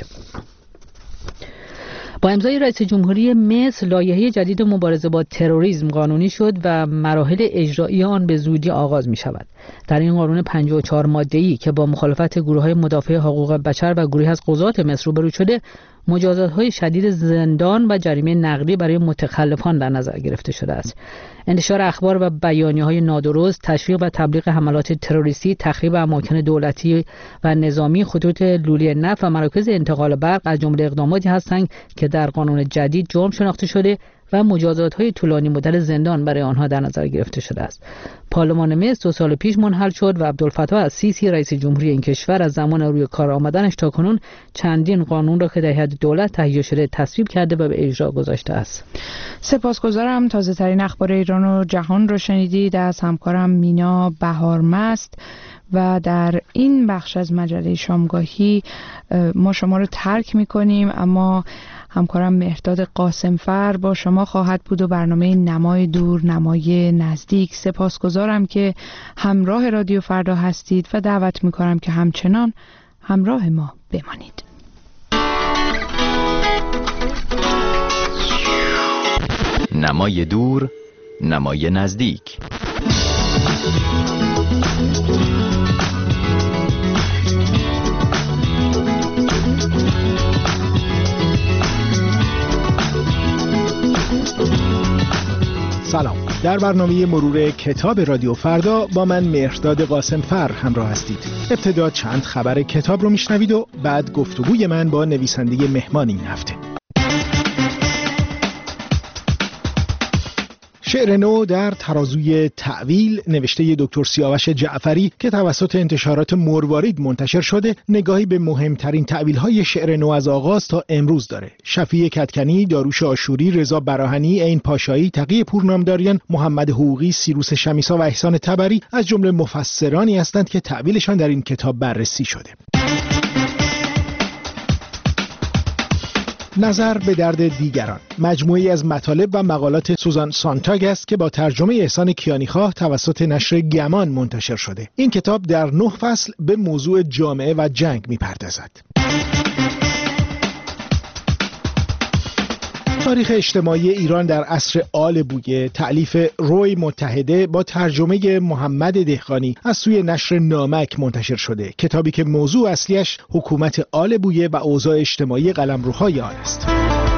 با امضای رئیس جمهوری مصر لایحه جدید مبارزه با تروریسم قانونی شد و مراحل اجرایی آن به زودی آغاز می شود. در این قانون 54 ماده‌ای که با مخالفت گروه‌های مدافع حقوق بشر و گروهی از قضات مصر روبرو شده، مجازات‌های شدید زندان و جریمه نقدی برای متخلفان در نظر گرفته شده است. انتشار اخبار و بیانیه‌های نادرست، تشویق و تبلیغ حملات تروریستی، تخریب اماکن دولتی و نظامی، خطوط لولی نفت و مراکز انتقال برق از جمله اقداماتی هستند که در قانون جدید جرم شناخته شده و مجازات‌های طولانی مدت زندان برای آنها در نظر گرفته شده است. پارلمان مصر 2 سال پیش منحل شد و عبدالفتاح السیسی رئیس جمهوری این کشور از زمان روی کار آمدنش تا کنون چندین قانون را که در هیئت دولت تهیه شده تصویب کرده و به اجرا گذاشته است. سپاسگزارم. تازه ترین اخبار ایران و جهان را شنیدید از همکارم مینا بهارمست. و در این بخش از مجله شامگاهی ما شما رو ترک می‌کنیم، اما همکارم مهرداد قاسمفر با شما خواهد بود و برنامه نمای دور نمای نزدیک. سپاسگزارم که همراه رادیو فردا هستید و دعوت می‌کنم که همچنان همراه ما بمانید. نمای دور نمای نزدیک. در برنامه مرور کتاب رادیو فردا با من مهرداد قاسمفر همراه هستید. ابتدا چند خبر کتاب رو میشنوید و بعد گفتگوی من با نویسنده مهمان این هفته. شعر نو در ترازوی تأویل نوشته دکتر سیاوش جعفری که توسط انتشارات مروارید منتشر شده، نگاهی به مهمترین تأویل‌های شعر نو از آغاز تا امروز داره. شفیع کدکنی، داروش آشوری، رضا براهنی، عین پاشایی، تقی پورنامداریان، محمد حقوقی، سیروس شمیسا و احسان تبری از جمله مفسرانی هستند که تأویلشان در این کتاب بررسی شده. نظر به درد دیگران مجموعی از مطالب و مقالات سوزان سانتاگ است که با ترجمه احسان کیانیخواه توسط نشر گمان منتشر شده. این کتاب در 9 فصل به موضوع جامعه و جنگ می‌پردازد. تاریخ اجتماعی ایران در عصر آل بویه تألیف روی متحده با ترجمه محمد دهقانی از سوی نشر نامک منتشر شده، کتابی که موضوع اصلیش حکومت آل بویه و اوضاع اجتماعی قلمروهای آن است.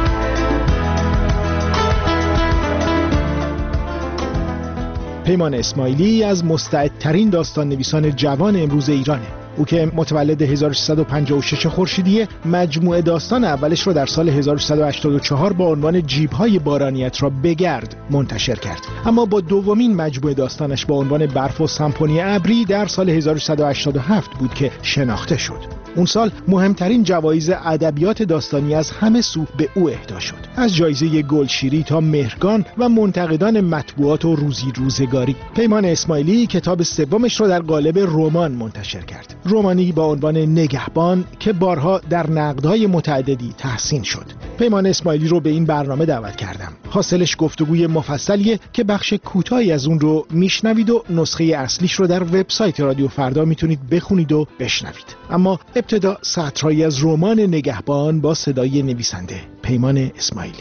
پیمان اسماعیلی از مستعدترین داستان نویسان جوان امروز ایرانه. او که متولد 1356 خورشیدیه، مجموعه داستان اولش رو در سال 1384 با عنوان جیب‌های بارانیت را بگرد منتشر کرد، اما با دومین مجموعه داستانش با عنوان برف و سمفونی ابری در سال 1387 بود که شناخته شد. اون سال مهمترین جوایز ادبیات داستانی از همه سو به او اهدا شد، از جایزه گلشیری تا مهرگان و منتقدان مطبوعات و روزگاری. پیمان اسماعیلی کتاب سومش را در قالب رمان منتشر کرد، رمانی با عنوان نگهبان که بارها در نقدهای متعددی تحسین شد. پیمان اسماعیلی رو به این برنامه دعوت کردم. حاصلش گفتگوی مفصلیه که بخش کوتاهی از اون رو میشنوید و نسخه اصلیش رو در وبسایت رادیو فردا میتونید بخونید و بشنوید. اما ابتدا سطرهایی از رمان نگهبان با صدای نویسنده پیمان اسماعیلی.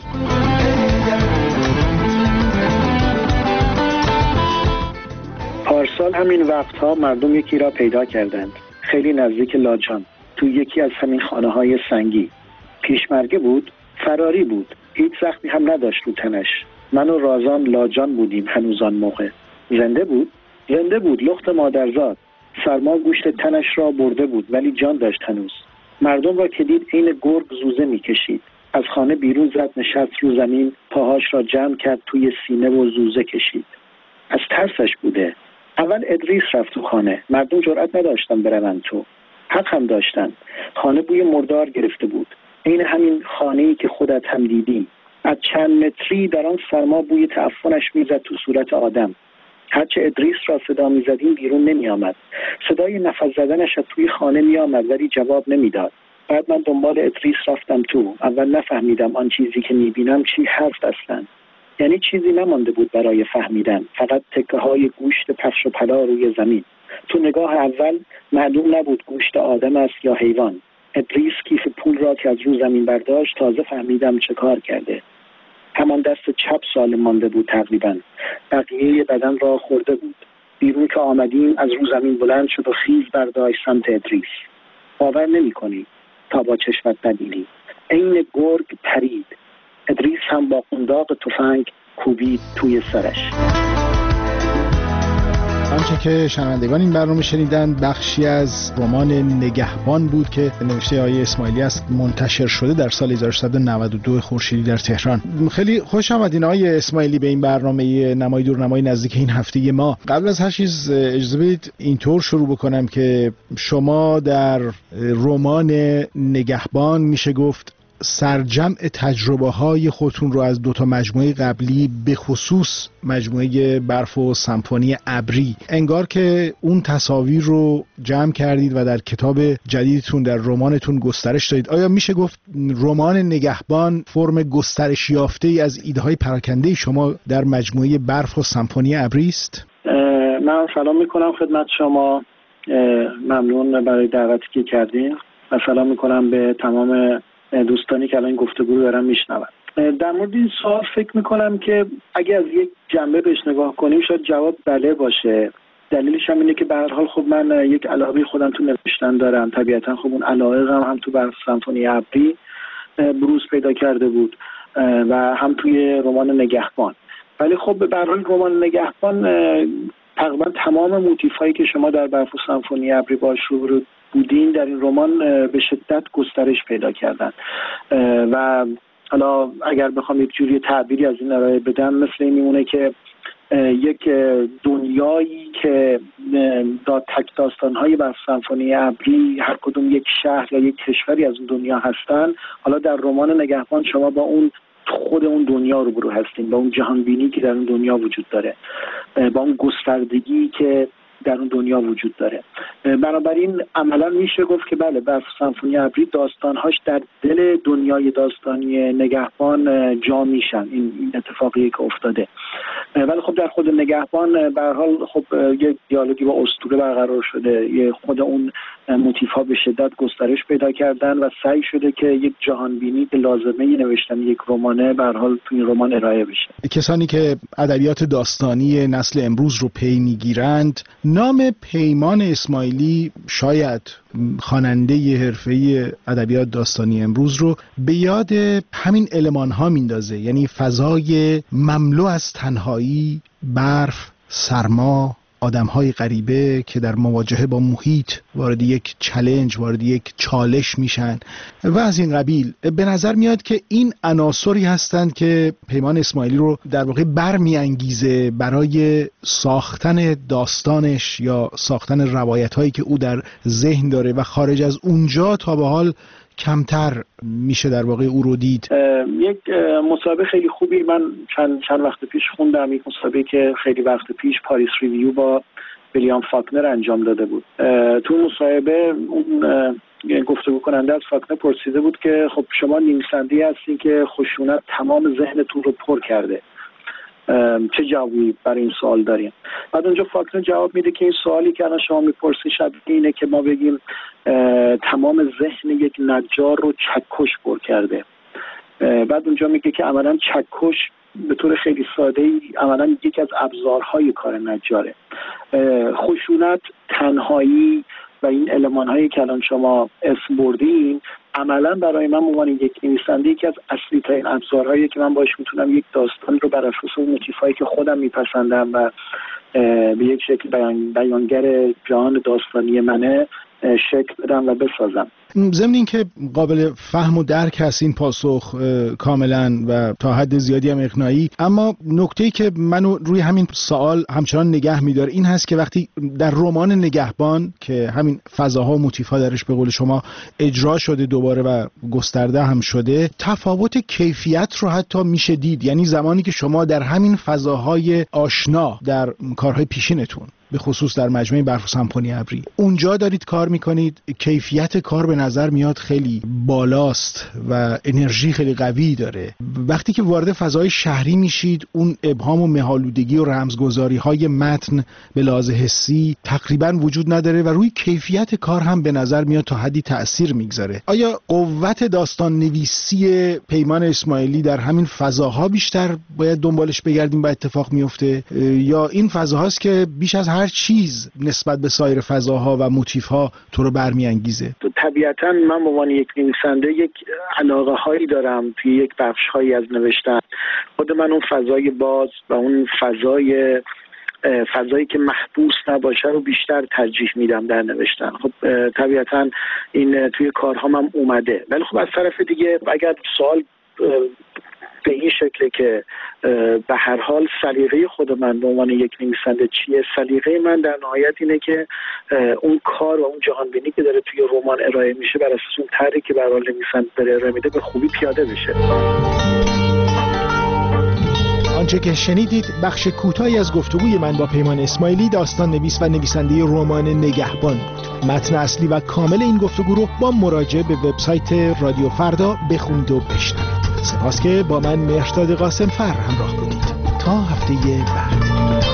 پارسال همین وقتها مردم یکی را پیدا کردند، خیلی نزدیک لاجان، تو یکی از همین خانه‌های سنگی. پیشمرگه بود، فراری بود، هیچ زخمی هم نداشت رو تنش. من و رازان لاجان بودیم هنوز آن موقع. زنده بود؟ زنده بود، لخت مادرزاد. سرما گوشت تنش را برده بود ولی جان داشت هنوز. مردم را که دید عین گرگ زوزه می‌کشید. از خانه بیرون زد، نشست رو زمین، پاهاش را جمع کرد توی سینه و زوزه کشید. از ترسش بوده. اول ادریس رفت تو خانه، مردم جرأت نداشتن برون تو. حق هم داشتن. خانه بوی مردار گرفته بود، این همین خانه‌ای که خودت هم دیدی. از چند متری در آن سرما بوی تعفنش میزد تو صورت آدم. هرچه ادریس را صدا میزدیم بیرون نمی آمد. صدای نفس زدنش از توی خانه می آمد ولی جواب نمیداد. بعد من دنبال ادریس رفتم تو. اول نفهمیدم آن چیزی که میبینم چی هست اصلا. یعنی چیزی نمانده بود برای فهمیدن، فقط تکه های گوشت پخش و پلا روی زمین. تو نگاه اول معلوم نبود گوشت آدم است یا حیوان. ادریس کیف پول را که از رو زمین برداشت، تازه فهمیدم چه کار کرده. همان دست چپ سالم مانده بود تقریبا، بقیه بدن را خورده بود. بیرون که آمدیم از رو زمین بلند شد و خیز برداشت سمت ادریس. باور نمی کنی تا با چشمت ببینی، عین گرگ پرید. ادریس هم با قنداق تفنگ کوبید توی سرش. آنچه که شنوندگان این برنامه شنیدن بخشی از رمان نگهبان بود که نوشته آقای اسماعیلی است، منتشر شده در سال 1392 خورشیدی در تهران. خیلی خوش آمدین آقای اسماعیلی به این برنامه نمای دورنمای نزدیک این هفته ما. قبل از هر چیز اجازه بدید اینطور شروع بکنم که شما در رمان نگهبان میشه گفت سرجمع تجربه های خودتون رو از 2 مجموعه قبلی، به خصوص مجموعه برف و سمفونی ابری، انگار که اون تصاویر رو جمع کردید و در کتاب جدیدتون، در رمانتون گسترش دادید. آیا میشه گفت رمان نگهبان فرم گسترش یافته ای از ایده های پراکنده شما در مجموعه برف و سمفونی ابری است؟ من سلام میکنم خدمت شما، ممنون برای دعوتی که کردین و سلام میکنم به تمام دوستانی که الان گفتگو رو دارن میشنون. در مورد این سوال فکر میکنم که اگه از یک جنبه بهش نگاه کنیم شاید جواب بله باشه. دلیلش هم اینه که به هر حال خب من یک علاقه خودم تو نوشتن دارم، طبیعتا خب اون علاقه هم تو برف سمفونی ابری بروز پیدا کرده بود و هم توی رمان نگهبان. ولی خب به هر حال رمان نگهبان تقریبا تمام موتیفایی که شما در برف و سمفونی ابری باش رو بودین در این رمان به شدت گسترش پیدا کردن و حالا اگر بخوام یک جوری تعبیری از این ارائه بدم مثل این میمونه که یک دنیایی که تک داستان‌های بر سمفونی ابری هر کدوم یک شهر یا یک کشوری از اون دنیا هستن، حالا در رمان نگهبان شما با اون خود اون دنیا روبرو هستین، با اون جهانبینی که در اون دنیا وجود داره، با اون گستردگی که در اون دنیا وجود داره. بنابراین عملا میشه گفت که بله برف سمفونی ابری داستانهاش در دل دنیای داستانی نگهبان جا میشن. این اتفاقیه که افتاده. ولی خب در خود نگهبان به هر حال خب یک دیالوگی با اسطوره برقرار شده، خود اون موتیف ها به شدت گسترش پیدا کردن و سعی شده که یک جهان بینی که لازمه نوشتن یک رمانه به هر حال تو این رمان ارائه بشه. کسانی که ادبیات داستانی نسل امروز رو پی میگیرند، نام پیمان اسماعیلی شاید خواننده حرفه‌ای ادبیات داستانی امروز رو به یاد همین المان‌ها میندازه، یعنی فضای مملو از تنهایی، برف، سرما، آدم‌های غریبه که در مواجهه با محیط وارد یک چالش، وارد یک چالش میشن و از این قبیل. به نظر میاد که این عناصری هستند که پیمان اسماعیلی رو در واقع برمیانگیزه برای ساختن داستانش یا ساختن روایت‌هایی که او در ذهن داره و خارج از اونجا تا به حال کمتر میشه در واقع او رو دید. یک مصاحبه خیلی خوبی من چند وقت پیش خوندم، یک مصاحبه که خیلی وقت پیش پاریس ریویو با ویلیام فاکنر انجام داده بود. تو مصاحبه اون گفتگو کننده از فاکنر پرسیده بود که خب شما نویسنده‌ای هستین که خشونت تمام ذهنتون رو پر کرده، چه جوابی برای این سوال داریم؟ بعد اونجا فاکنر جواب میده که این سوالی که الان شما میپرسید شبیه اینه که ما بگیم تمام ذهن یک نجار رو چکش پر کرده. بعد اونجا میگه که عملا چکش به طور خیلی ساده‌ای عملا یکی از ابزارهای کار نجاره. خشونت، تنهایی و این المان‌هایی که الان شما اسم بردین عملا برای من عنوان یک نویسنده یکی از اصلی ترین ابزارهایی که من باش میتونم یک داستان رو بر اساس اون موتیفایی که خودم میپسندم و به یک شکل بیانگر جهان داستانی منه شکل بدم و بسازم. ضمن این که قابل فهم و درک هست این پاسخ کاملا و تا حد زیادی هم اقناعی، اما نکته‌ای که منو روی همین سوال همچنان نگه می‌داره این هست که وقتی در رمان نگهبان که همین فضاها و موتیف‌ها درش به قول شما اجرا شده دوباره و گسترده هم شده، تفاوت کیفیت رو حتی میشه دید. یعنی زمانی که شما در همین فضاهای آشنا در کارهای پیشینتون به خصوص در مجموعه برف و سمفونی ابری اونجا دارید کار میکنید، کیفیت کار به نظر میاد خیلی بالاست و انرژی خیلی قوی داره. وقتی که وارد فضای شهری میشید اون ابهام و مه‌آلودگی و رمزگذاری های متن به لحاظ حسی تقریبا وجود نداره و روی کیفیت کار هم به نظر میاد تا حدی تأثیر میگذاره. آیا قوت داستان نویسی پیمان اسماعیلی در همین فضاها بیشتر باید دنبالش بگردیم و اتفاق میفته، یا این فضاهاست که بیش از هر چیز نسبت به سایر فضاها و موتیف‌ها تو رو برمیانگیزه؟ طبیعتاً من به عنوان یک نویسنده یک علاقه هایی دارم توی یک بخش هایی از نوشتن. خود من اون فضای باز و اون فضایی که محبوس نباشه رو بیشتر ترجیح میدم در نوشتن. خب طبیعتاً این توی کارهام هم اومده، ولی خب از طرف دیگه اگر سوال به این شکله که به هر حال سلیقه خود من به عنوان یک نویسنده چیه، سلیقه من در نهایت اینه که اون کار و اون جهانبینی که داره توی رمان ارائه میشه بر اساس اون طرحی که به هر حال نویسنده داره ارائه میده به خوبی پیاده بشه. آنچه که شنیدید بخش کوتاهی از گفتگوی من با پیمان اسماعیلی، داستان نویس و نویسنده رمان نگهبان بود. متن اصلی و کامل این گفتگو رو با مراجعه به وبسایت رادیو فردا بخونید و بشنوید. سپاس که با من مهرداد قاسم فر همراه بودید. تا هفته بعد.